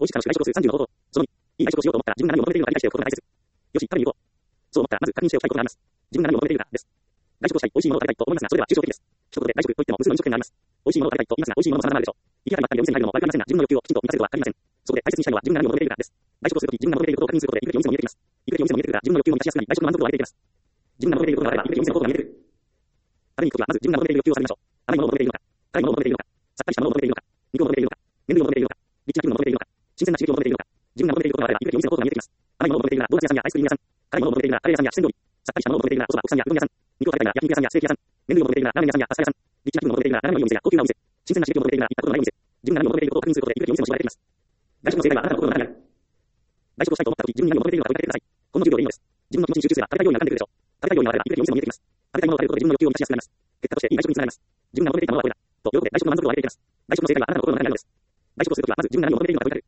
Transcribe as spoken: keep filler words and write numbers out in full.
美味しく楽しく外食数さんじゅうの方法。そのに、いい外食をしようと思ったら自分が何を求めているのか理解しておくことが大切。よし、食べに行こう。そう思ったらまず確認しておきたいことがあります。自分が何を求めているかです。外食をしたい、美味しいものを食べたいと思いますが、それは抽象的です。一言で外食といっても無数の飲食店があります。美味しいものを食べたいと言いますが、美味しいものも様々あるでしょう。行き当たりばったりでお店に入るのも悪くありませんが、自分の欲求をきちんと満たせるとは限りません。そこで大切にしたいのは自分が何を求めているかです。外食をするとき自分が求めていることを確認することで、行くべきお店も見えてきます。行くべきお店も見えてくるから、自分の欲求を満たしやすくなり、外食の満足度が上げていきます。自分が求めていることがあれば、行くべきお店のことが見えてくる。食べに行くときは、まず自分が求めている欲求を探りましょう。甘いものを求めているのか、辛いものを求めているのか、さっぱりしたものを求めているのか、肉を求めているのか、麺類を求めているのか、リッチな気分を求めているのか、新鮮な刺激を求めているのか、自分が求めていることがあれば、行くべきお店のことが見えてきます。甘いものを求めているなら、ドーナツ屋さんやアイスクリーム屋さん、辛いものを求めているなら、カレー屋さんや四川料理、さっぱりしたものを求めているなら、お蕎麦、国産やうどん屋さん、肉を食べたいなら、焼肉屋さんやステーキ屋さん、麺類を求めているなら、ラーメン屋さんやパスタ屋さん、リッチな気分を求めているなら、斜めのいいお店や高級なお店、新鮮な刺激を求めているなら、行ったことのないお店、自分が何を求めていることを確認することで、行くべきお店も絞られています。外食の正解はあなたの心の中にある。外食をしたいと思ったとき、自分に何を求めているのか問いかけてください。このじゅうびょうでいいのです。自分の気持ちに集中すれば、食べたいようになってくるでしょう。食べたいようになれば、行くべきお店も見えてきます。食べたいものを食べることで自分の欲求を満たしやすくなります。結果としていい外食につながります。自分が求めていたものはこれだ。と、喜んで外食の満足度を上げていきます。外食の正解はあなたの心の中にあるのです。外食をするときは、まず自分が何を求めているのか問いかけてください。